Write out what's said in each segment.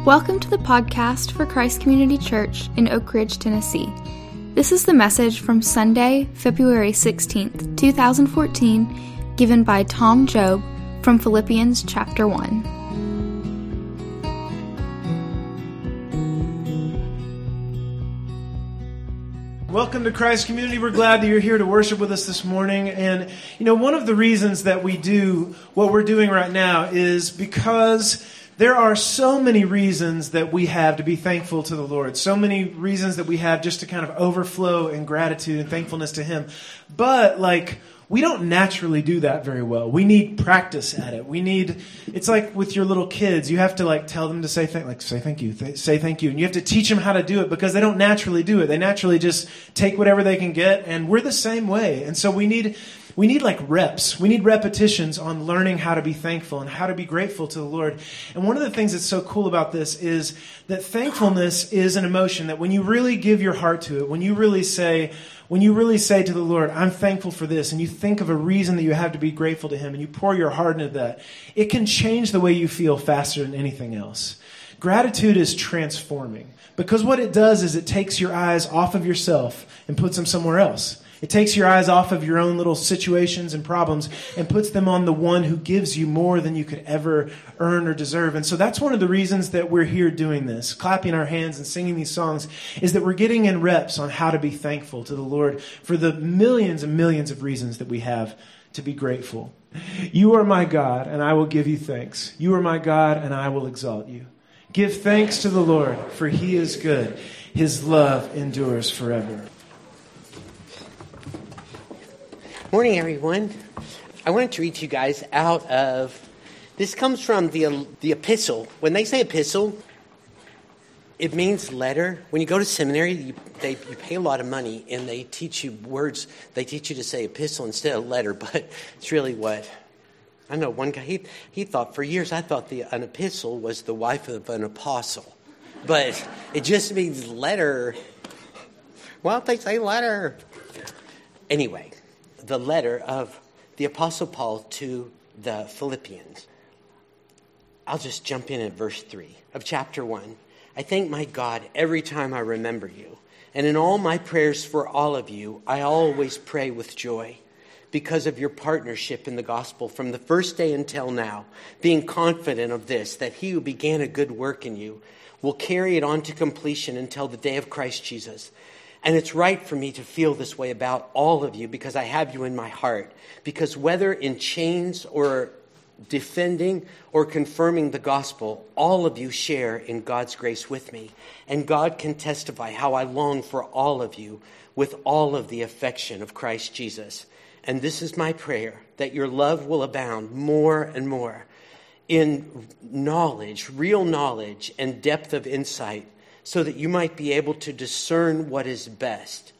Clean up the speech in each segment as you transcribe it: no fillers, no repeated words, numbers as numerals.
Welcome to the podcast for Christ Community Church in Oak Ridge, Tennessee. This is the message from Sunday, February 16th, 2014, given by Tom Job from Philippians chapter 1. Welcome to Christ Community. We're glad that you're here to worship with us this morning. And, one of the reasons that we do what we're doing right now is because there are so many reasons that we have to be thankful to the Lord. So many reasons that we have just to kind of overflow in gratitude and thankfulness to Him. But, we don't naturally do that very well. We need practice at it. It's like with your little kids. You have to tell them to say thank you. Say thank you. And you have to teach them how to do it because they don't naturally do it. They naturally just take whatever they can get. And we're the same way. And so we need reps. We need repetitions on learning how to be thankful and how to be grateful to the Lord. And one of the things that's so cool about this is that thankfulness is an emotion that when you really give your heart to it, when you really say to the Lord, I'm thankful for this, and you think of a reason that you have to be grateful to Him, and you pour your heart into that, it can change the way you feel faster than anything else. Gratitude is transforming, because what it does is it takes your eyes off of yourself and puts them somewhere else. It takes your eyes off of your own little situations and problems and puts them on the one who gives you more than you could ever earn or deserve. And so that's one of the reasons that we're here doing this, clapping our hands and singing these songs, is that we're getting in reps on how to be thankful to the Lord for the millions and millions of reasons that we have to be grateful. You are my God, and I will give you thanks. You are my God, and I will exalt you. Give thanks to the Lord, for He is good. His love endures forever. Morning, everyone. I wanted to read to you guys out of, this comes from the epistle. When they say epistle, it means letter. When you go to seminary, you pay a lot of money, and they teach you words. They teach you to say epistle instead of letter, but it's really what, I know one guy, he thought for years, I thought an epistle was the wife of an apostle. But it just means letter. Well, they say letter. Anyway. The letter of the Apostle Paul to the Philippians. I'll just jump in at verse 3 of chapter 1. I thank my God every time I remember you. And in all my prayers for all of you, I always pray with joy because of your partnership in the gospel from the first day until now, being confident of this, that He who began a good work in you will carry it on to completion until the day of Christ Jesus. And it's right for me to feel this way about all of you because I have you in my heart. Because whether in chains or defending or confirming the gospel, all of you share in God's grace with me. And God can testify how I long for all of you with all of the affection of Christ Jesus. And this is my prayer, that your love will abound more and more in knowledge, real knowledge and depth of insight, so that you might be able to discern what is best.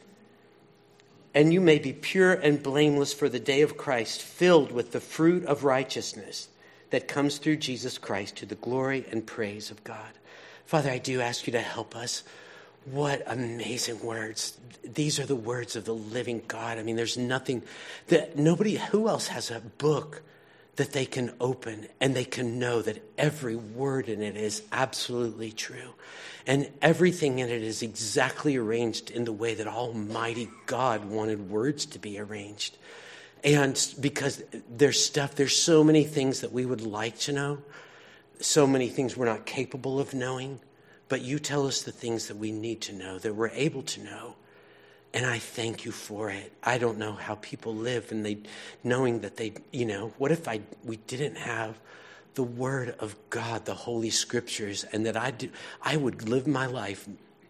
And you may be pure and blameless for the day of Christ, filled with the fruit of righteousness that comes through Jesus Christ to the glory and praise of God. Father, I do ask you to help us. What amazing words. These are the words of the living God. I mean, there's nothing that who else has a book that they can open and they can know that every word in it is absolutely true. And everything in it is exactly arranged in the way that Almighty God wanted words to be arranged. And because there's so many things that we would like to know, so many things we're not capable of knowing, but you tell us the things that we need to know, that we're able to know. And I thank you for it. I don't know how people live and knowing that what if we didn't have the Word of God, the Holy Scriptures, and that I would live my life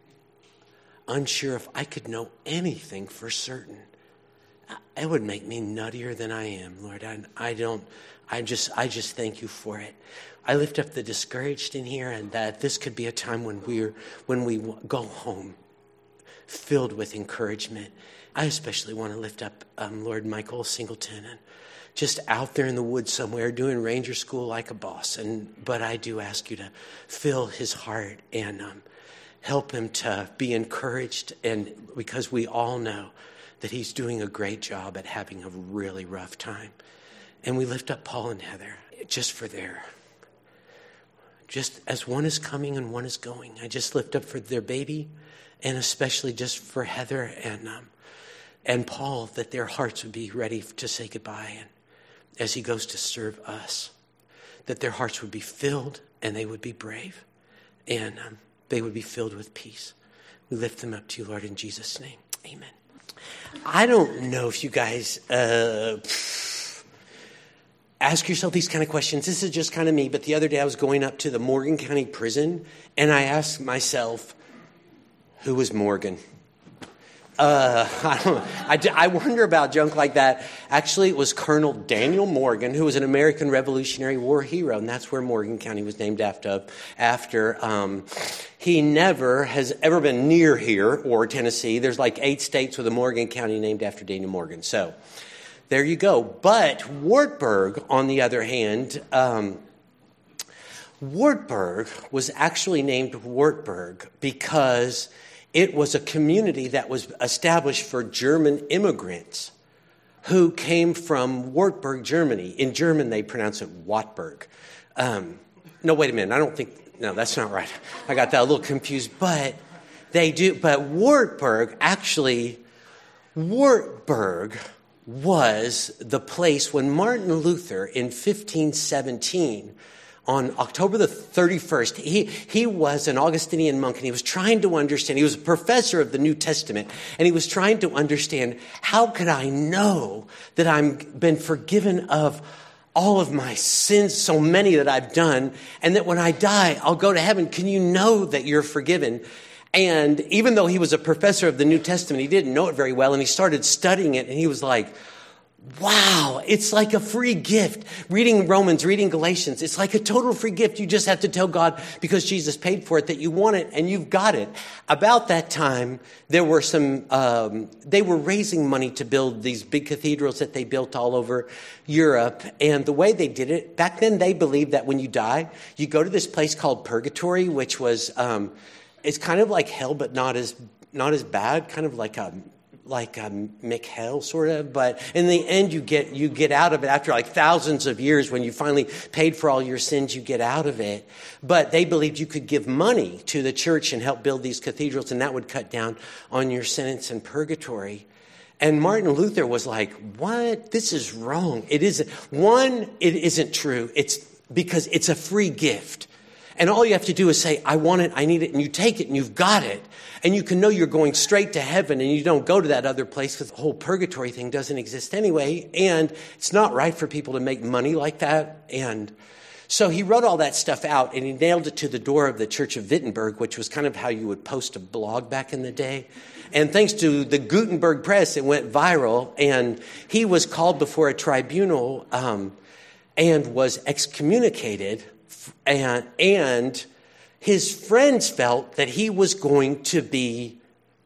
unsure if I could know anything for certain. It would make me nuttier than I am, Lord. I just thank you for it. I lift up the discouraged in here, and that this could be a time when we go home filled with encouragement. I especially want to lift up Lord Michael Singleton, and just out there in the woods somewhere doing ranger school like a boss. But I do ask you to fill his heart and help him to be encouraged, and because we all know that he's doing a great job at having a really rough time. And we lift up Paul and Heather just for their just as one is coming and one is going. I just lift up for their baby, and especially just for Heather and Paul, that their hearts would be ready to say goodbye. And as he goes to serve us, that their hearts would be filled and they would be brave, and they would be filled with peace. We lift them up to you, Lord, in Jesus' name. Amen. I don't know if you guys ask yourself these kind of questions. This is just kind of me, but the other day I was going up to the Morgan County Prison, and I asked myself, who was Morgan? I wonder about junk like that. Actually, it was Colonel Daniel Morgan, who was an American Revolutionary War hero, and that's where Morgan County was named after. He never has ever been near here or Tennessee. There's like 8 states with a Morgan County named after Daniel Morgan. So there you go. But Wartburg, on the other hand, Wartburg was actually named Wartburg because it was a community that was established for German immigrants who came from Wartburg, Germany. In German, they pronounce it Wartburg. No, wait a minute. No, that's not right. I got that a little confused. But they do. But Wartburg was the place when Martin Luther in 1517, on October the 31st, he was an Augustinian monk, and he was trying to understand. He was a professor of the New Testament, and he was trying to understand, how could I know that I've been forgiven of all of my sins, so many that I've done, and that when I die, I'll go to heaven? Can you know that you're forgiven? And even though he was a professor of the New Testament, he didn't know it very well, and he started studying it, and he was like, wow, it's like a free gift. Reading Romans, reading Galatians, it's like a total free gift. You just have to tell God, because Jesus paid for it, that you want it and you've got it. About that time, there were they were raising money to build these big cathedrals that they built all over Europe. And the way they did it, back then they believed that when you die, you go to this place called purgatory, which was, it's kind of like hell, but not as bad, kind of like a Mick sort of, but in the end you get out of it after like thousands of years. When you finally paid for all your sins, you get out of it. But they believed you could give money to the church and help build these cathedrals, and that would cut down on your sentence in purgatory. And Martin Luther was like, what? This is wrong. It isn't true. It's because it's a free gift. And all you have to do is say, I want it, I need it, and you take it and you've got it. And you can know you're going straight to heaven, and you don't go to that other place because the whole purgatory thing doesn't exist anyway. And it's not right for people to make money like that. And so he wrote all that stuff out, and he nailed it to the door of the Church of Wittenberg, which was kind of how you would post a blog back in the day. And thanks to the Gutenberg press, it went viral, and he was called before a tribunal and was excommunicated. And his friends felt that he was going to be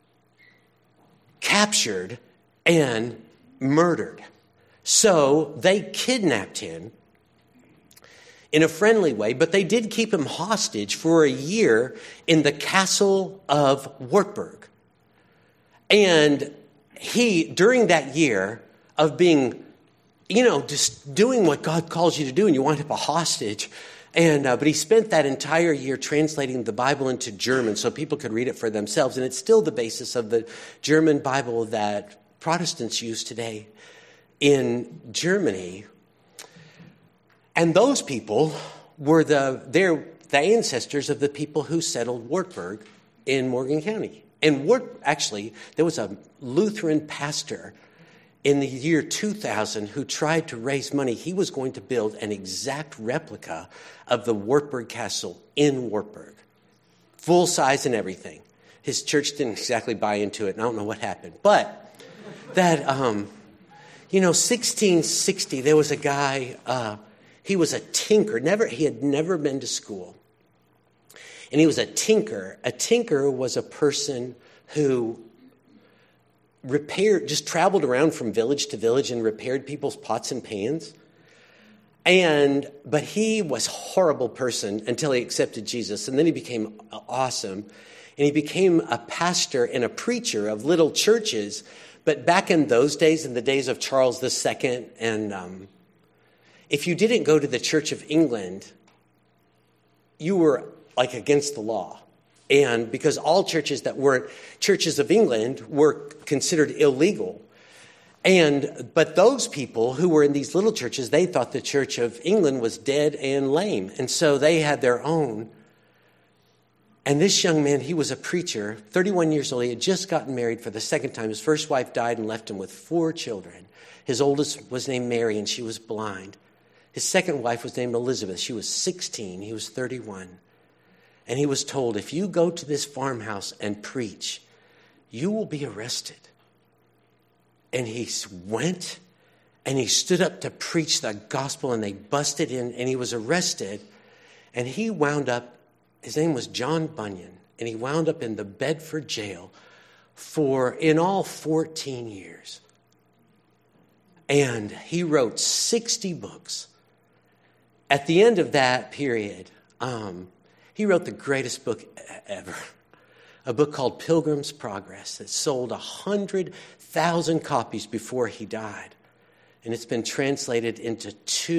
captured and murdered. So they kidnapped him in a friendly way, but they did keep him hostage for a year in the castle of Wartburg. And during that year of being, just doing what God calls you to do, and you wind up a hostage. But he spent that entire year translating the Bible into German so people could read it for themselves. And it's still the basis of the German Bible that Protestants use today in Germany. And those people were the ancestors of the people who settled Wartburg in Morgan County. And actually, there was a Lutheran pastor in the year 2000 who tried to raise money. He was going to build an exact replica of the Wartburg Castle in Wartburg, full size and everything. His church didn't exactly buy into it, and I don't know what happened. But that, 1660, there was a guy, he was a tinker. He had never been to school. And he was a tinker. A tinker was a person who just traveled around from village to village and repaired people's pots and pans. But he was a horrible person until he accepted Jesus. And then he became awesome. And he became a pastor and a preacher of little churches. But back in those days, in the days of Charles II, and if you didn't go to the Church of England, you were like against the law. And because all churches that weren't churches of England were considered illegal. But those people who were in these little churches, they thought the Church of England was dead and lame. And so they had their own. And this young man, he was a preacher, 31 years old. He had just gotten married for the second time. His first wife died and left him with 4 children. His oldest was named Mary, and she was blind. His second wife was named Elizabeth. She was 16. He was 31. And he was told, if you go to this farmhouse and preach, you will be arrested. And he went, and he stood up to preach the gospel, and they busted in, and he was arrested. And he wound up, his name was John Bunyan, and he wound up in the Bedford jail for, in all, 14 years. And he wrote 60 books. At the end of that period, he wrote the greatest book ever, a book called Pilgrim's Progress that sold 100,000 copies before he died. And it's been translated into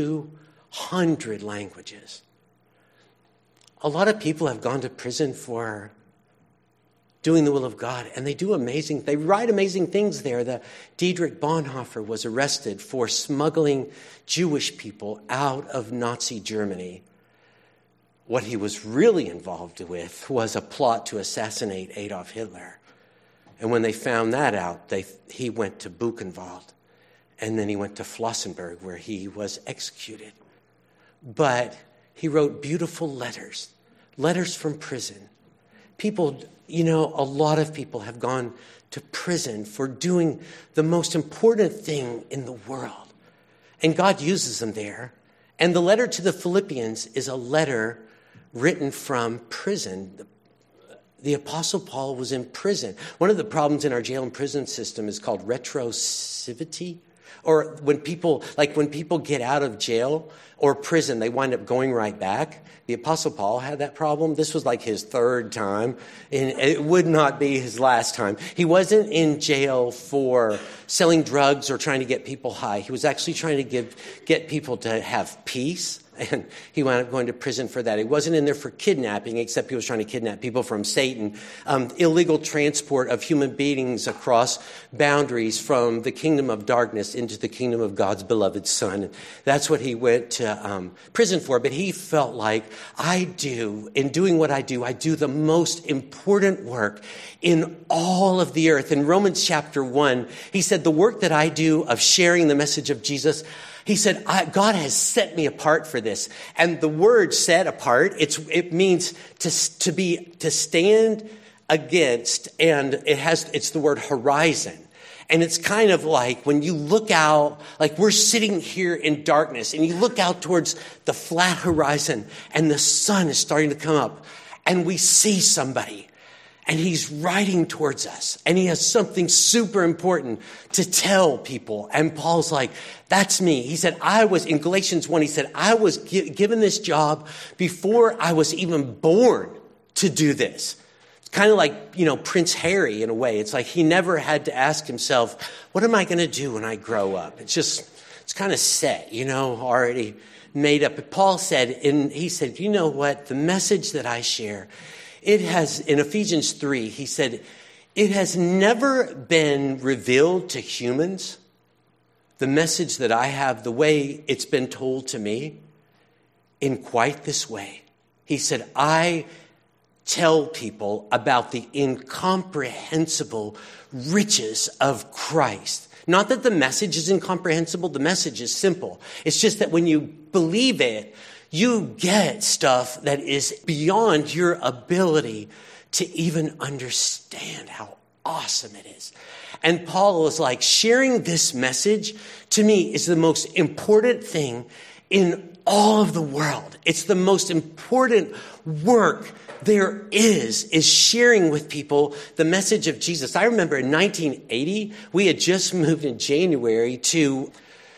200 languages. A lot of people have gone to prison for doing the will of God, and they write amazing things there. The Dietrich Bonhoeffer was arrested for smuggling Jewish people out of Nazi Germany. What he was really involved with was a plot to assassinate Adolf Hitler. And when they found that out, he went to Buchenwald, and then he went to Flossenburg, where he was executed. But he wrote beautiful letters from prison. People, a lot of people have gone to prison for doing the most important thing in the world. And God uses them there. And the letter to the Philippians is a letter written from prison. The Apostle Paul was in prison. One of the problems in our jail and prison system is called retroactivity. Or when people get out of jail or prison, they wind up going right back. The Apostle Paul had that problem. This was like his 3rd time, and it would not be his last time. He wasn't in jail for selling drugs or trying to get people high. He was actually trying to get people to have peace. And he wound up going to prison for that. He wasn't in there for kidnapping, except he was trying to kidnap people from Satan. Illegal transport of human beings across boundaries from the kingdom of darkness into the kingdom of God's beloved Son. That's what he went to prison for. But he felt like, in doing what I do the most important work in all of the earth. In Romans chapter 1, he said, the work that I do of sharing the message of Jesus, he said, God has set me apart for this. And the word set apart, it means to stand against, and it's the word horizon. And it's kind of like when you look out, like we're sitting here in darkness, and you look out towards the flat horizon, and the sun is starting to come up, and we see somebody. And he's riding towards us. And he has something super important to tell people. And Paul's like, that's me. He said, in Galatians 1, he said, I was given this job before I was even born to do this. It's kind of like, Prince Harry in a way. It's like he never had to ask himself, what am I going to do when I grow up? It's kind of set, already made up. But Paul said, you know what? The message that I share, it has, in Ephesians 3, he said, it has never been revealed to humans, the message that I have, the way it's been told to me, in quite this way. He said, I tell people about the incomprehensible riches of Christ. Not that the message is incomprehensible, the message is simple. It's just that when you believe it, you get stuff that is beyond your ability to even understand how awesome it is. And Paul is like, sharing this message to me is the most important thing in all of the world. It's the most important work there is sharing with people the message of Jesus. I remember in 1980, we had just moved in January to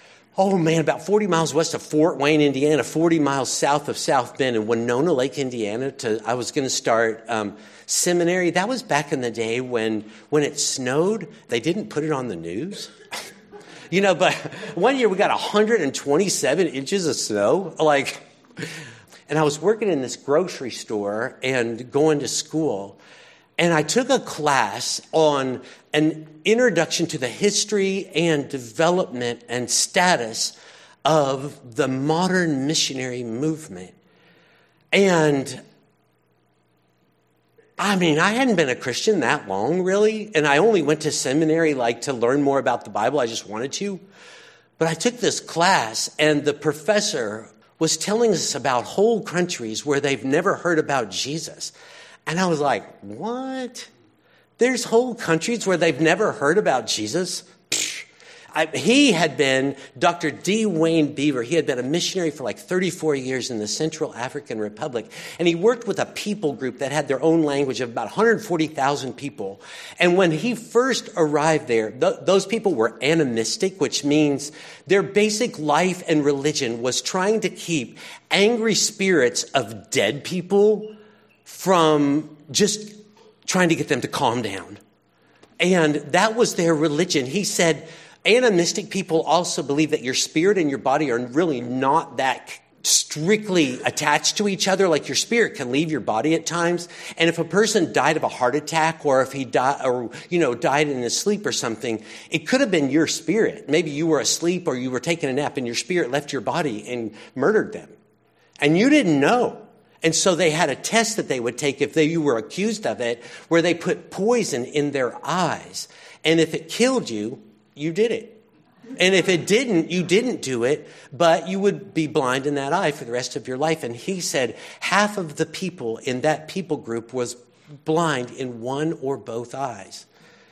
about 40 miles west of Fort Wayne, Indiana, 40 miles south of South Bend in Winona Lake, Indiana. I was going to start seminary. That was back in the day when it snowed. They didn't put it on the news. But one year we got 127 inches of snow. And I was working in this grocery store and going to school. And I took a class on an introduction to the history and development and status of the modern missionary movement. And I mean, I hadn't been a Christian that long, really. And I only went to seminary to learn more about the Bible. I just wanted to. But I took this class, and the professor was telling us about whole countries where they've never heard about Jesus. And I was like, what? There's whole countries where they've never heard about Jesus? He had been, Dr. D. Wayne Beaver, he had been a missionary for 34 years in the Central African Republic. And he worked with a people group that had their own language of about 140,000 people. And when he first arrived there, those people were animistic, which means their basic life and religion was trying to keep angry spirits of dead people from just trying to get them to calm down. And that was their religion. He said, animistic people also believe that your spirit and your body are really not that strictly attached to each other. Like your spirit can leave your body at times. And if a person died of a heart attack, or if he died in his sleep or something, it could have been your spirit. Maybe you were asleep or you were taking a nap and your spirit left your body and murdered them. And you didn't know. And so they had a test that they would take if you were accused of it, where they put poison in their eyes. And if it killed you, you did it. And if it didn't, you didn't do it, but you would be blind in that eye for the rest of your life. And he said half of the people in that people group was blind in one or both eyes.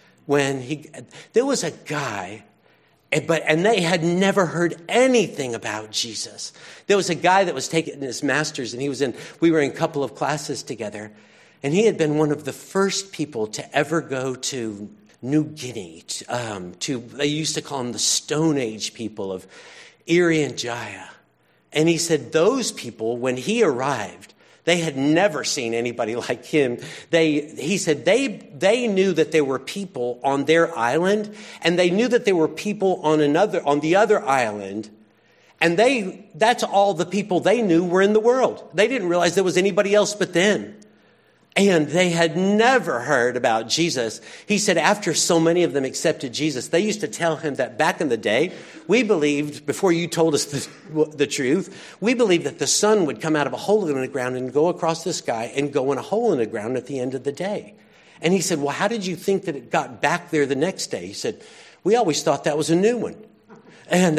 There was a guy, and they had never heard anything about Jesus. There was a guy that was taking his master's, and we were in a couple of classes together, and he had been one of the first people to ever go to New Guinea, they used to call them the Stone Age people of Irian Jaya. And he said those people, when he arrived, they had never seen anybody like him. He said they knew that there were people on their island, and they knew that there were people on the other island. And that's all the people they knew were in the world. They didn't realize there was anybody else but them. And they had never heard about Jesus. He said after so many of them accepted Jesus, they used to tell him that back in the day, we believed, before you told us the truth, we believed that the sun would come out of a hole in the ground and go across the sky and go in a hole in the ground at the end of the day. And he said, well, how did you think that it got back there the next day? He said, we always thought that was a new one. And,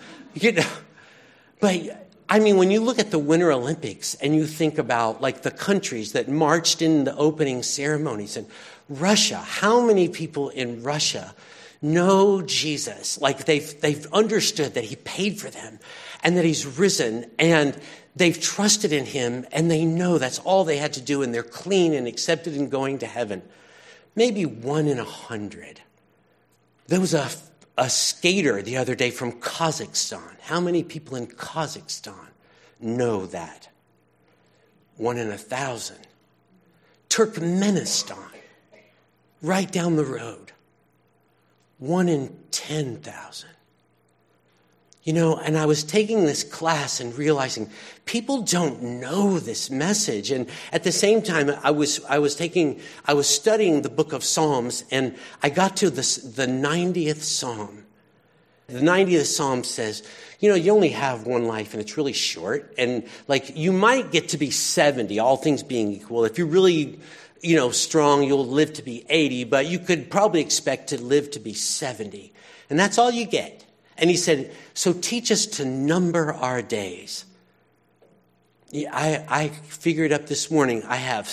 but I mean, when you look at the Winter Olympics and you think about the countries that marched in the opening ceremonies, and Russia, how many people in Russia know Jesus? They've understood that he paid for them and that he's risen, and they've trusted in him, and they know that's all they had to do, and they're clean and accepted and going to heaven. Maybe 1 in 100. There was a skater the other day from Kazakhstan. How many people in Kazakhstan know that? 1 in 1,000. Turkmenistan, right down the road. 1 in 10,000. And I was taking this class and realizing people don't know this message. And at the same time, I was studying the book of Psalms, and I got to the 90th Psalm. The 90th Psalm says, you only have one life and it's really short. And you might get to be 70, all things being equal. If you're really, strong, you'll live to be 80, but you could probably expect to live to be 70. And that's all you get. And he said, so teach us to number our days. Yeah, I figured up this morning, I have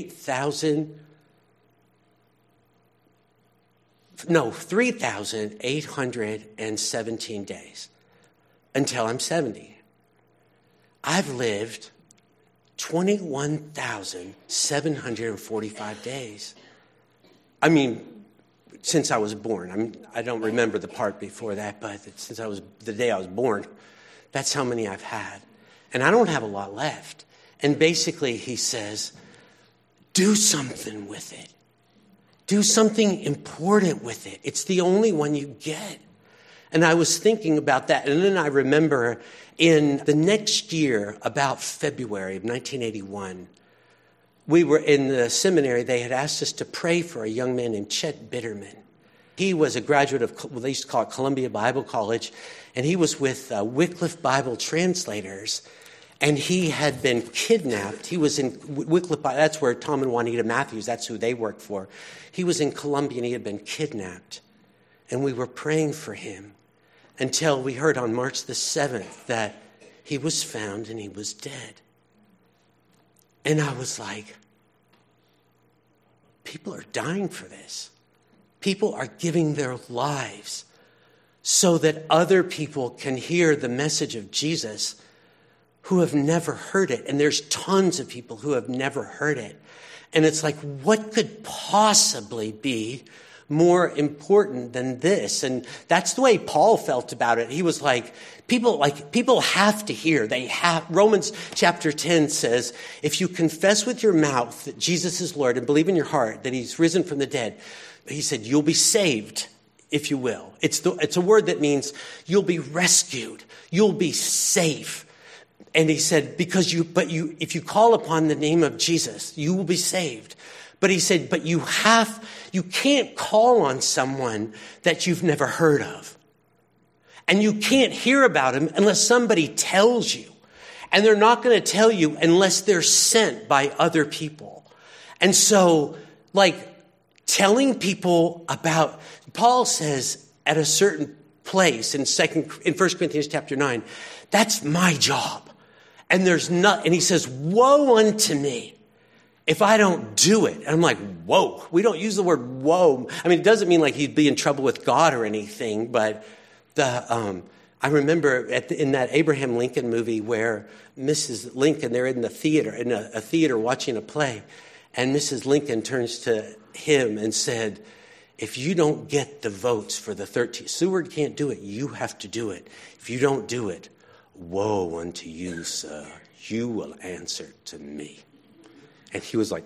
3,817 days until I'm 70. I've lived 21,745 days. I mean, since I was born. I don't remember the part before that, but since the day I was born, that's how many I've had. And I don't have a lot left. And basically he says, do something with it. Do something important with it. It's the only one you get. And I was thinking about that. And then I remember in the next year, about February of 1981, we were in the seminary. They had asked us to pray for a young man named Chet Bitterman. He was a graduate of what they used to call it Columbia Bible College, and he was with Wycliffe Bible Translators, and he had been kidnapped. He was in Wycliffe, that's where Tom and Juanita Matthews, that's who they worked for. He was in Columbia, and he had been kidnapped, and we were praying for him until we heard on March the 7th that he was found and he was dead. And I was like, people are dying for this. People are giving their lives so that other people can hear the message of Jesus who have never heard it. And there's tons of people who have never heard it. And it's like, what could possibly be more important than this? And that's the way Paul felt about it. He was like, people have to hear. Romans chapter 10 says, if you confess with your mouth that Jesus is Lord and believe in your heart that he's risen from the dead, he said, you'll be saved, if you will. It's a word that means you'll be rescued. You'll be safe. And he said, if you call upon the name of Jesus, you will be saved. But he said, but you can't call on someone that you've never heard of. And you can't hear about him unless somebody tells you. And they're not going to tell you unless they're sent by other people. And so, telling people about, Paul says at a certain place in 1 Corinthians chapter 9, that's my job. And and he says, woe unto me if I don't do it. And I'm like, whoa. We don't use the word whoa. I mean, it doesn't mean like he'd be in trouble with God or anything, but I remember in that Abraham Lincoln movie where Mrs. Lincoln, they're in a theater watching a play, and Mrs. Lincoln turns to him and said, if you don't get the votes for the 13th, Seward can't do it, you have to do it. If you don't do it, woe unto you, sir. You will answer to me. And he was like,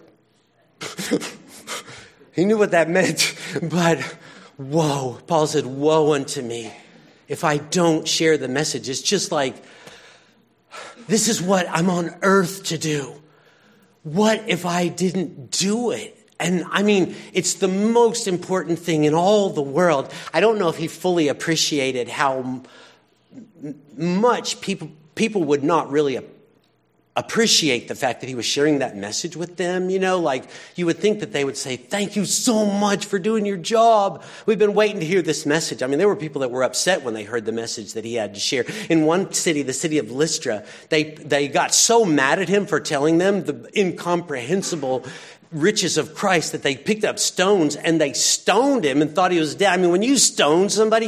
he knew what that meant, but whoa. Paul said, woe unto me if I don't share the message. It's just like, this is what I'm on earth to do. What if I didn't do it? And I mean, it's the most important thing in all the world. I don't know if he fully appreciated how much people would not really appreciate the fact that he was sharing that message with them. You know, like you would think that they would say, thank you so much for doing your job. We've been waiting to hear this message. I mean, there were people that were upset when they heard the message that he had to share. In one city, the city of Lystra, they got so mad at him for telling them the incomprehensible riches of Christ that they picked up stones and they stoned him and thought he was dead. I mean, when you stone somebody,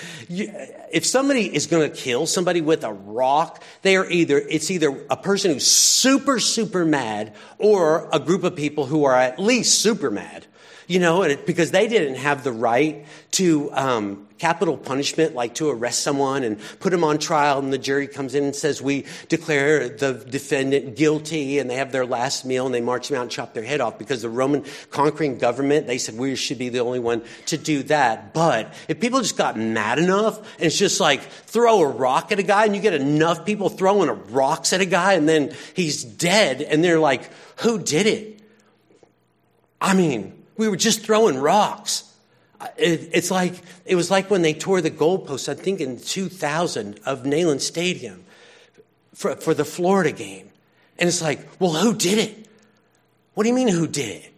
if somebody is going to kill somebody with a rock, it's either a person who's super, super mad or a group of people who are at least super mad, you know, because they didn't have the right to capital punishment, like to arrest someone and put them on trial, and the jury comes in and says, we declare the defendant guilty, and they have their last meal and they march them out and chop their head off, because the Roman conquering government, they said we should be the only one to do that. But if people just got mad enough, and it's just like throw a rock at a guy, and you get enough people throwing rocks at a guy, and then he's dead, and they're like, who did it? I mean, we were just throwing rocks. It was like when they tore the goalposts, I think in 2000, of Neyland Stadium for the Florida game. And it's like, well, who did it? What do you mean who did it?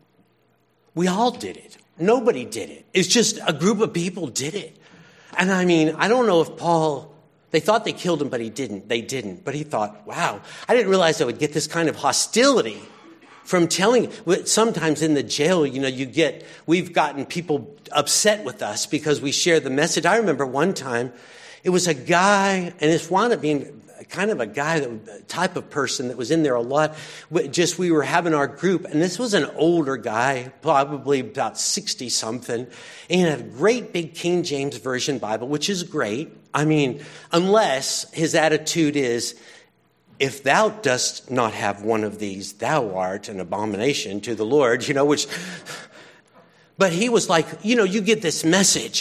We all did it. Nobody did it. It's just a group of people did it. And I mean, I don't know if Paul, they thought they killed him, but he didn't. They didn't. But he thought, wow, I didn't realize I would get this kind of hostility from telling. Sometimes in the jail, you know, we've gotten people upset with us because we share the message. I remember one time, it was a guy, and it's wound up being kind of a guy, type of person that was in there a lot. We were having our group, and this was an older guy, probably about 60 something, and he had a great big King James Version Bible, which is great. I mean, unless his attitude is, if thou dost not have one of these, thou art an abomination to the Lord, you know, but he was like, you know, you get this message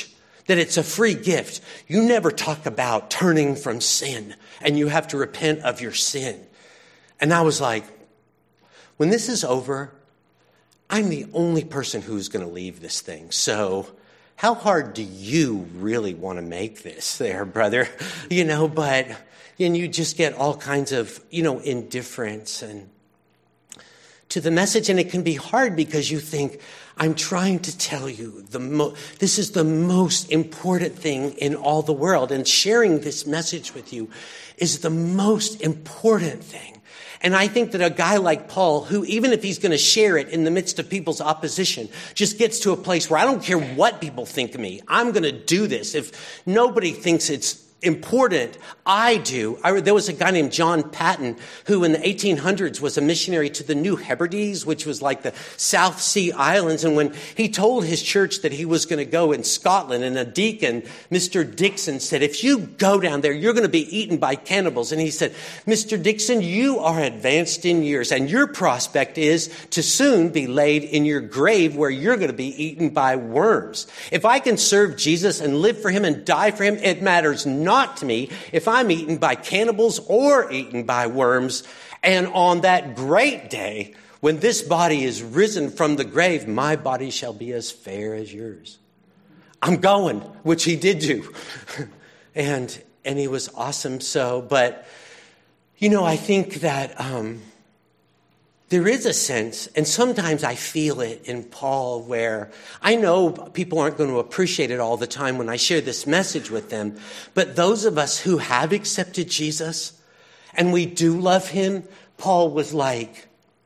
that it's a free gift. You never talk about turning from sin and you have to repent of your sin. And I was like, when this is over, I'm the only person who's going to leave this thing. So how hard do you really want to make this there, brother? But you just get all kinds of, indifference and to the message. And it can be hard because you think, I'm trying to tell you this is the most important thing in all the world. And sharing this message with you is the most important thing. And I think that a guy like Paul, who even if he's going to share it in the midst of people's opposition, just gets to a place where I don't care what people think of me. I'm going to do this. If nobody thinks it's important, I do. There was a guy named John Patton who in the 1800s was a missionary to the New Hebrides, which was like the South Sea Islands. And when he told his church that he was going to go in Scotland, and a deacon, Mr. Dixon, said, if you go down there, you're going to be eaten by cannibals. And he said, Mr. Dixon, you are advanced in years, and your prospect is to soon be laid in your grave where you're going to be eaten by worms. If I can serve Jesus and live for him and die for him, it matters not to me if I'm eaten by cannibals or eaten by worms. And on that great day, when this body is risen from the grave, my body shall be as fair as yours. I'm going, which he did do. and he was awesome. So, but, I think that there is a sense, and sometimes I feel it in Paul, where I know people aren't going to appreciate it all the time when I share this message with them. But those of us who have accepted Jesus and we do love him, Paul was like,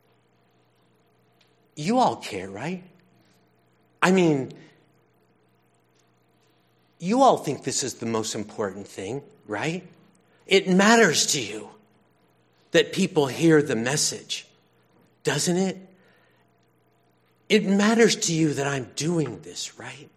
you all care, right? I mean, you all think this is the most important thing, right? It matters to you that people hear the message. Doesn't it? It matters to you that I'm doing this, right?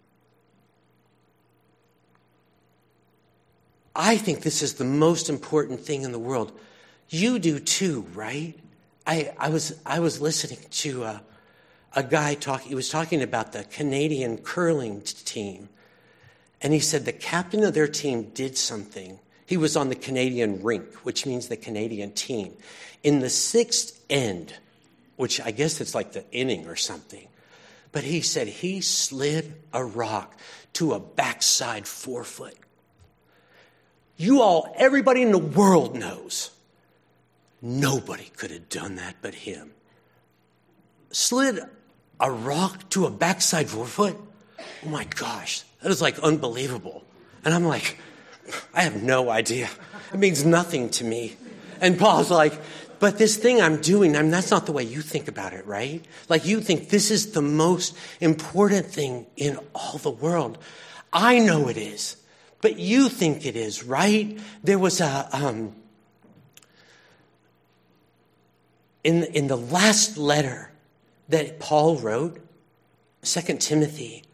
I think this is the most important thing in the world. You do too, right? I was listening to a guy talk. He was talking about the Canadian curling team. And he said the captain of their team did something. He was on the Canadian rink, which means the Canadian team. In the sixth end, which I guess it's like the inning or something. But he said he slid a rock to a backside 4-foot. Everybody in the world knows nobody could have done that but him. Slid a rock to a backside 4-foot? Oh my gosh, that is like unbelievable. And I'm like, I have no idea. It means nothing to me. And Paul's like, but this thing I'm doing, that's not the way you think about it, right? Like you think this is the most important thing in all the world. I know it is, but you think it is, right? There was in the last letter that Paul wrote, 2 Timothy,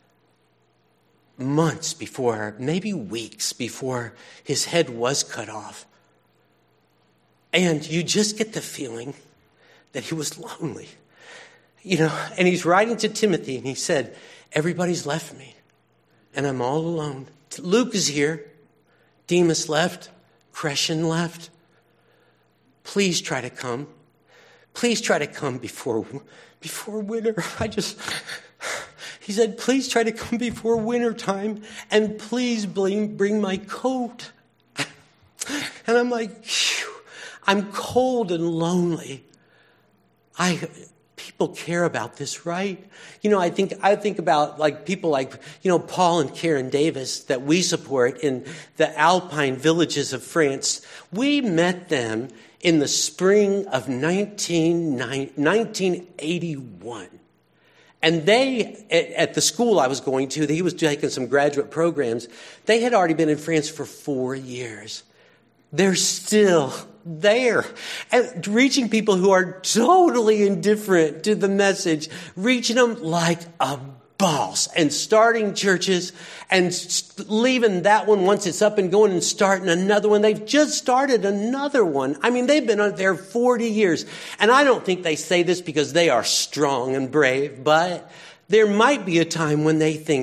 months before, maybe weeks before his head was cut off. And you just get the feeling that he was lonely, and he's writing to Timothy and he said, everybody's left me and I'm all alone. Luke is here. Demas left. Crescent left. Please try to come. Please try to come before winter. He said, please try to come before winter time and please bring my coat. And I'm like, phew. I'm cold and lonely. People care about this, right? I think about like people like, Paul and Karen Davis that we support in the Alpine villages of France. We met them in the spring of 1981. And they, at the school I was going to, he was taking some graduate programs. They had already been in France for 4 years. They're still there, and reaching people who are totally indifferent to the message, reaching them like a boss, and starting churches and leaving that one once it's up and going and starting another one. They've just started another one. I mean, they've been there 40 years. And I don't think they say this because they are strong and brave, but there might be a time when they think,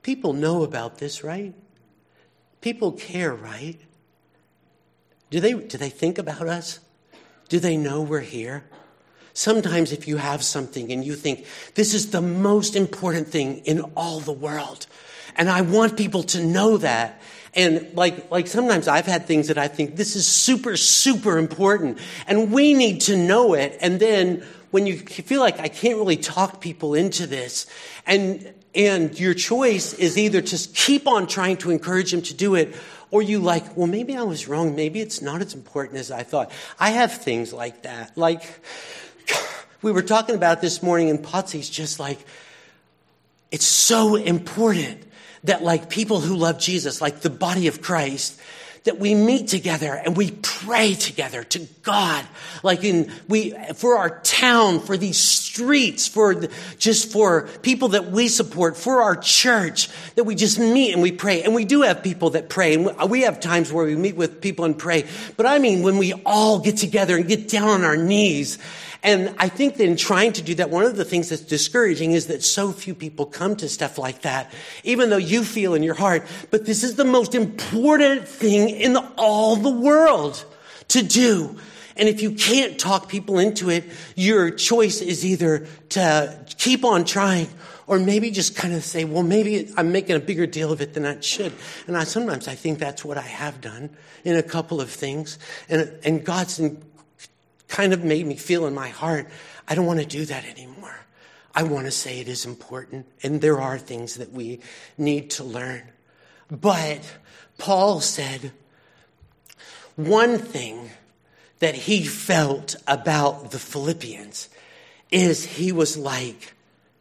People know about this, right? People care, right? Do they think about us? Do they know we're here? Sometimes if you have something and you think, this is the most important thing in all the world, and I want people to know that. And like sometimes I've had things that I think this is super, super important and we need to know it. And then when you feel like I can't really talk people into this and your choice is either to keep on trying to encourage them to do it, or you like, well, maybe I was wrong. Maybe it's not as important as I thought. I have things like that. Like we were talking about this morning and Potsy's just like, it's so important that like people who love Jesus, like the body of Christ, that we meet together and we pray together to God, like for our town, for these streets, for people that we support, for our church, that we just meet and we pray. And we do have people that pray, and we have times where we meet with people and pray. But I mean, when we all get together and get down on our knees. And I think that in trying to do that, one of the things that's discouraging is that so few people come to stuff like that, even though you feel in your heart, but this is the most important thing in all the world to do. And if you can't talk people into it, your choice is either to keep on trying or maybe just kind of say, well, maybe I'm making a bigger deal of it than I should. And sometimes I think that's what I have done in a couple of things. And God's kind of made me feel in my heart, I don't want to do that anymore. I want to say it is important, and there are things that we need to learn. But Paul said one thing that he felt about the Philippians is he was like,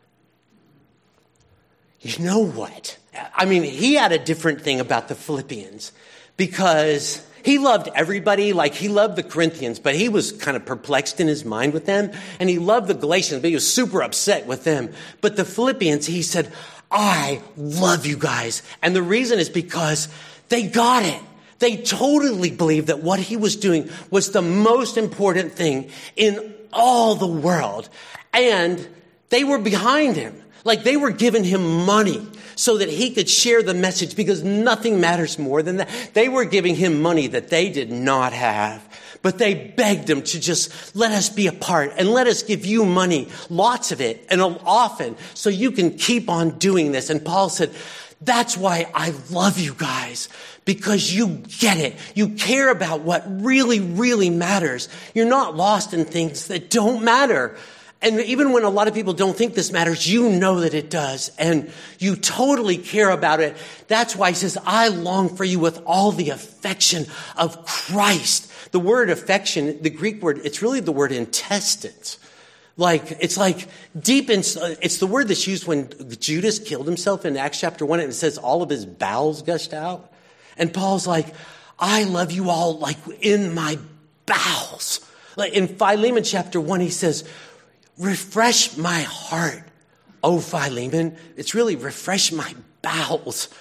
you know what? I mean, he had a different thing about the Philippians because he loved everybody, like he loved the Corinthians, but he was kind of perplexed in his mind with them. And he loved the Galatians, but he was super upset with them. But the Philippians, he said, I love you guys. And the reason is because they got it. They totally believed that what he was doing was the most important thing in all the world. And they were behind him. Like they were giving him money so that he could share the message because nothing matters more than that. They were giving him money that they did not have, but they begged him to just let us be a part and let us give you money, lots of it and often, so you can keep on doing this. And Paul said, that's why I love you guys, because you get it. You care about what really, really matters. You're not lost in things that don't matter. And even when a lot of people don't think this matters, you know that it does. And you totally care about it. That's why he says, I long for you with all the affection of Christ. The word affection, the Greek word, it's really the word intestines. It's like deep in, it's the word that's used when Judas killed himself in Acts chapter 1, and it says all of his bowels gushed out. And Paul's like, I love you all like in my bowels. Like in Philemon chapter 1, he says, refresh my heart, oh Philemon. It's really refresh my bowels.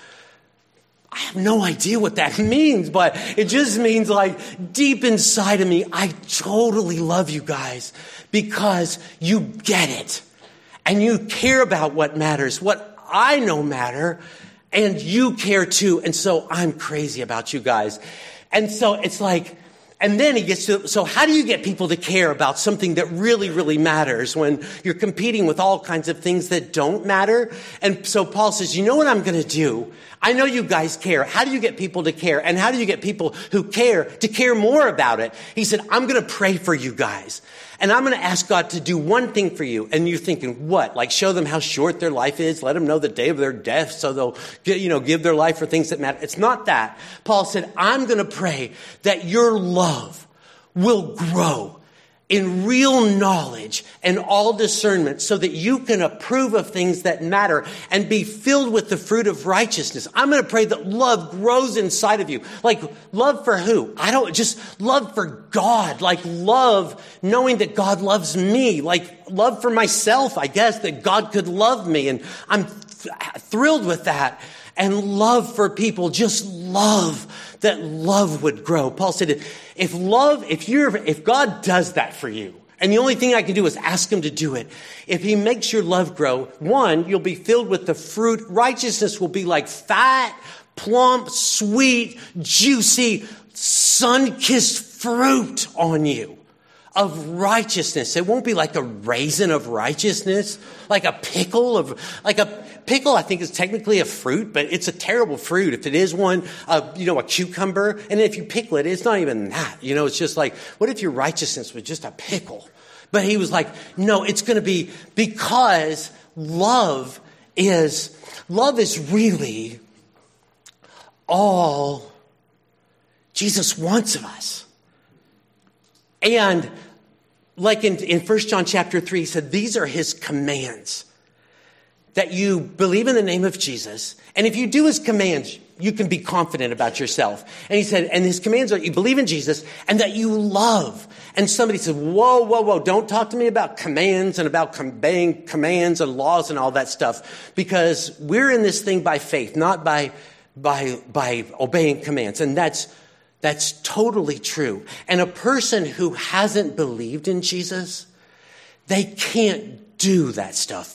I have no idea what that means, but it just means like deep inside of me, I totally love you guys because you get it and you care about what matters, what I know matter, and you care too. And so I'm crazy about you guys. And so it's like, and then he gets to, so how do you get people to care about something that really, really matters when you're competing with all kinds of things that don't matter? And so Paul says, you know what I'm going to do? I know you guys care. How do you get people to care? And how do you get people who care to care more about it? He said, I'm going to pray for you guys. And I'm going to ask God to do one thing for you. And you're thinking, what? Like show them how short their life is? Let them know the day of their death so they'll give their life for things that matter. It's not that. Paul said, I'm going to pray that your love will grow in real knowledge and all discernment so that you can approve of things that matter and be filled with the fruit of righteousness. I'm going to pray that love grows inside of you. Like love for who? Just love for God. Like love knowing that God loves me. Like love for myself, I guess, that God could love me. And I'm thrilled with that. And love for people, just love, that love would grow. Paul said, if God does that for you, And the only thing I can do is ask him to do it. If he makes your love grow, one, you'll be filled with the fruit. Righteousness will be like fat, plump, sweet, juicy, sun-kissed fruit on you of righteousness. It won't be like a raisin of righteousness, like a pickle, I think is technically a fruit, but it's a terrible fruit. If it is one, a cucumber, and if you pickle it, it's not even that. It's just like, what if your righteousness was just a pickle? But he was like, no, it's going to be, because love is really all Jesus wants of us. And like in 1 John chapter 3, he said, these are his commands. That you believe in the name of Jesus. And if you do his commands, you can be confident about yourself. And he said, and his commands are you believe in Jesus and that you love. And somebody said, whoa, don't talk to me about commands and about obeying commands and laws and all that stuff. Because we're in this thing by faith, not by obeying commands. And that's totally true. And a person who hasn't believed in Jesus, they can't do that stuff.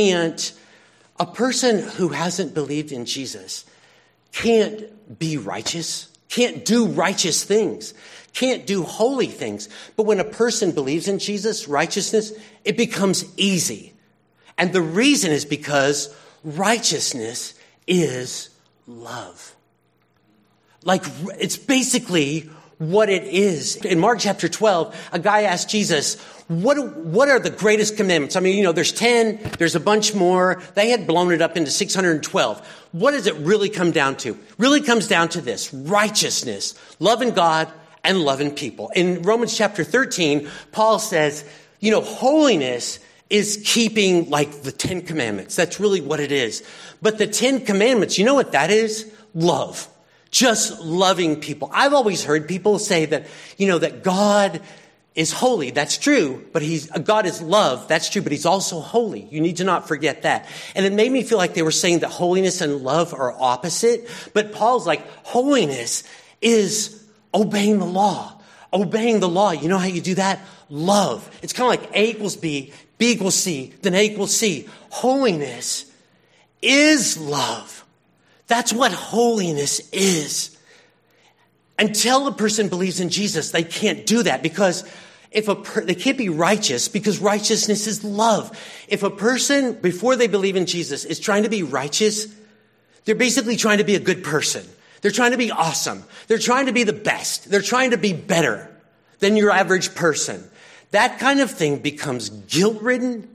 A person who hasn't believed in Jesus can't be righteous, can't do righteous things, can't do holy things. But when a person believes in Jesus, righteousness, it becomes easy. And the reason is because righteousness is love. Like, it's basically what it is. In Mark chapter 12, a guy asked Jesus, what are the greatest commandments? I mean, there's 10, there's a bunch more. They had blown it up into 612. What does it really come down to? Really comes down to this: righteousness, loving God and loving people. In Romans chapter 13, Paul says, holiness is keeping like the 10 commandments. That's really what it is. But the 10 commandments, you know what that is? Love. Just loving people. I've always heard people say that, that God is holy. That's true. But God is love. That's true. But he's also holy. You need to not forget that. And it made me feel like they were saying that holiness and love are opposite. But Paul's like, holiness is obeying the law. Obeying the law. You know how you do that? Love. It's kind of like A equals B, B equals C, then A equals C. Holiness is love. That's what holiness is. Until a person believes in Jesus, they can't do that, because they can't be righteous, because righteousness is love. If a person, before they believe in Jesus, is trying to be righteous, they're basically trying to be a good person. They're trying to be awesome. They're trying to be the best. They're trying to be better than your average person. That kind of thing becomes guilt-ridden,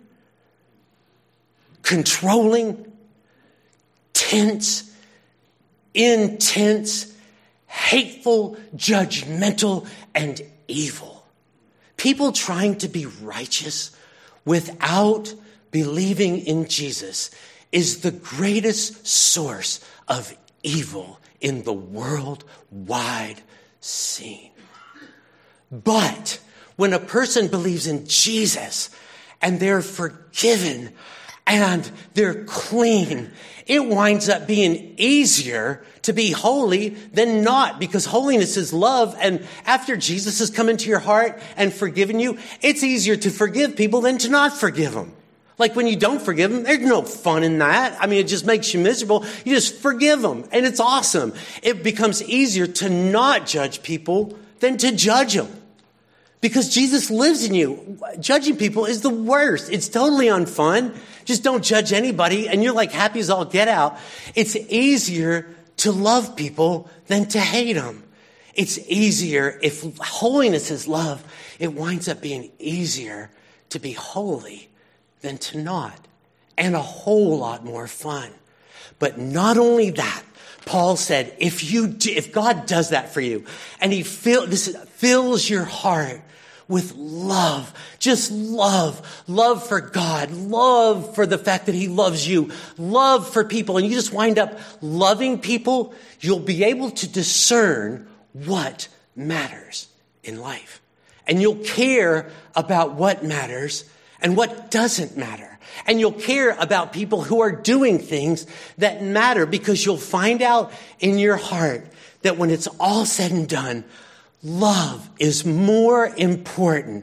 controlling, tense, intense, hateful, judgmental, and evil. People trying to be righteous without believing in Jesus is the greatest source of evil in the worldwide scene. But when a person believes in Jesus and they're forgiven and they're clean, it winds up being easier to be holy than not, because holiness is love. And after Jesus has come into your heart and forgiven you, it's easier to forgive people than to not forgive them. Like when you don't forgive them, there's no fun in that. I mean, it just makes you miserable. You just forgive them, and it's awesome. It becomes easier to not judge people than to judge them, because Jesus lives in you. Judging people is the worst. It's totally unfun. Just don't judge anybody, and you're like happy as all get out. It's easier to love people than to hate them. It's easier, if holiness is love, it winds up being easier to be holy than to not, and a whole lot more fun. But not only that, Paul said, if God does that for you, and he fills your heart with love, just love for God, love for the fact that he loves you, love for people, and you just wind up loving people, you'll be able to discern what matters in life. And you'll care about what matters and what doesn't matter. And you'll care about people who are doing things that matter, because you'll find out in your heart that when it's all said and done, love is more important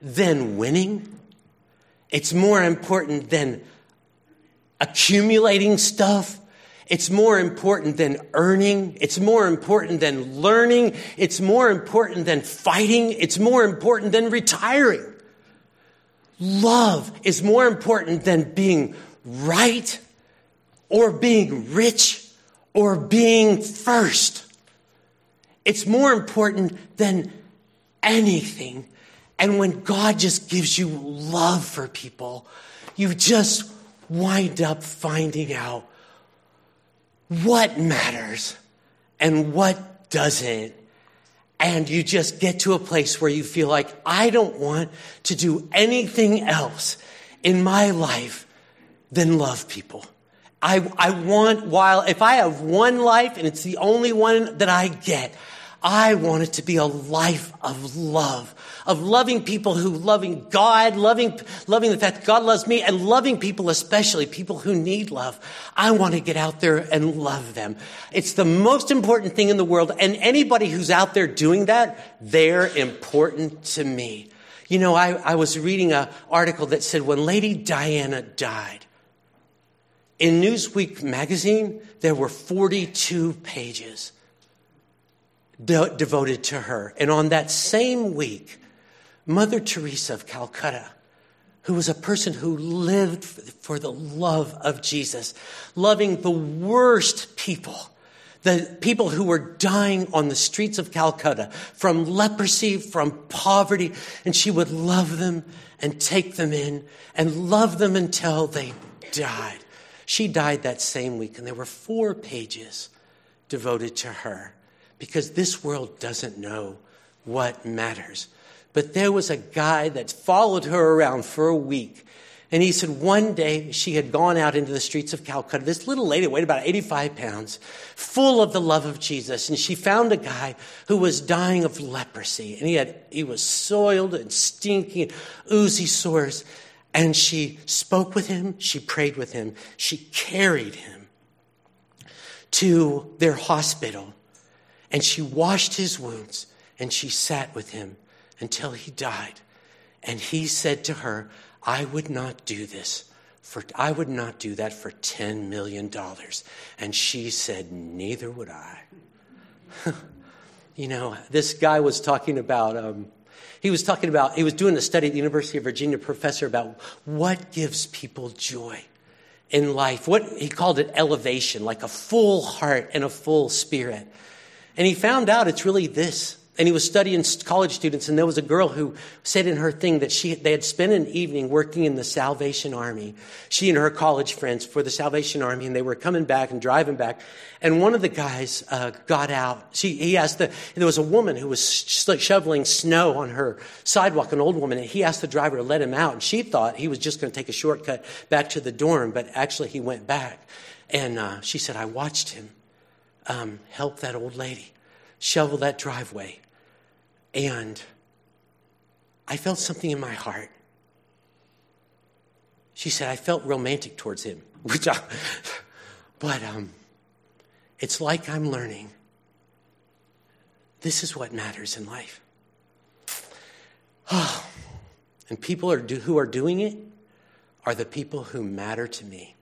than winning. It's more important than accumulating stuff. It's more important than earning. It's more important than learning. It's more important than fighting. It's more important than retiring. Love is more important than being right or being rich or being first. It's more important than anything. And when God just gives you love for people, you just wind up finding out what matters and what doesn't. And you just get to a place where you feel like, I don't want to do anything else in my life than love people. I want, if I have one life and it's the only one that I get, I want it to be a life of love, of loving people who loving God, loving the fact that God loves me, and loving people, especially people who need love. I want to get out there and love them. It's the most important thing in the world. And anybody who's out there doing that, they're important to me. You know, I was reading an article that said when Lady Diana died, in Newsweek magazine, there were 42 pages devoted to her. And on that same week, Mother Teresa of Calcutta, who was a person who lived for the love of Jesus, loving the worst people, the people who were dying on the streets of Calcutta from leprosy, from poverty, and she would love them and take them in and love them until they died. She died that same week, and there were 4 pages devoted to her, because this world doesn't know what matters. But there was a guy that followed her around for a week. And he said one day she had gone out into the streets of Calcutta. This little lady weighed about 85 pounds, full of the love of Jesus. And she found a guy who was dying of leprosy. And he was soiled and stinky, and oozy sores. And she spoke with him. She prayed with him. She carried him to their hospital. And she washed his wounds, and she sat with him until he died. And he said to her, I would not do that for $10 million. And she said, neither would I. You know, this guy was talking about, he was doing a study at the University of Virginia, professor, about what gives people joy in life. What he called it elevation, like a full heart and a full spirit. And he found out it's really this. And he was studying college students, and there was a girl who said in her thing that they had spent an evening working in the Salvation Army. She and her college friends for the Salvation Army, and they were coming back and driving back. And one of the guys got out. There was a woman who was shoveling snow on her sidewalk, an old woman, and he asked the driver to let him out. And she thought he was just going to take a shortcut back to the dorm, but actually he went back. And she said, I watched him help that old lady shovel that driveway. And I felt something in my heart. She said, I felt romantic towards him. But it's like I'm learning. This is what matters in life. And people who are doing it are the people who matter to me.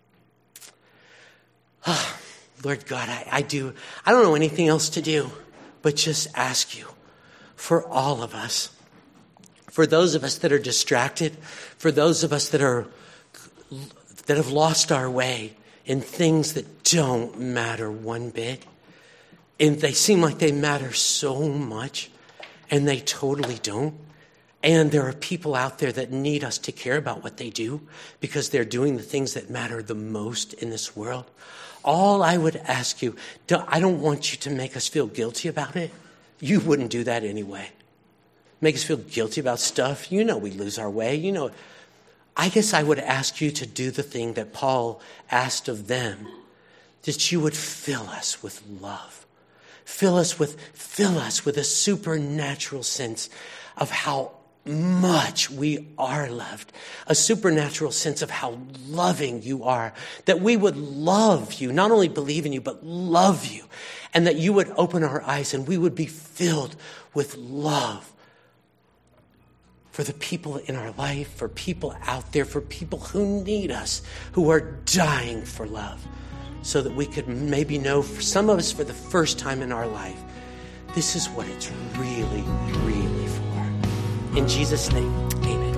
Lord God, I don't know anything else to do but just ask you for all of us, for those of us that are distracted, for those of us that have lost our way in things that don't matter one bit, and they seem like they matter so much, and they totally don't. And there are people out there that need us to care about what they do because they're doing the things that matter the most in this world. All I would ask you, I don't want you to make us feel guilty about it. You wouldn't do that anyway. Make us feel guilty about stuff. You know we lose our way. You know. I guess I would ask you to do the thing that Paul asked of them, that you would fill us with love. Fill us with a supernatural sense of how much we are loved, a supernatural sense of how loving you are, that we would love you, not only believe in you, but love you, and that you would open our eyes and we would be filled with love for for the people in our life, for people out there, for people who need us, who are dying for love, so that we could maybe know, for some of us for the first time in our life, this is what it's really, really for. In Jesus' name, amen.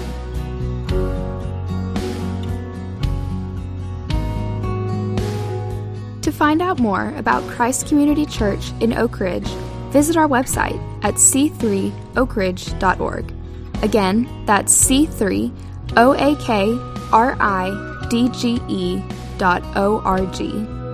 To find out more about Christ Community Church in Oak Ridge, visit our website at c3oakridge.org. Again, that's c3oakridge.org.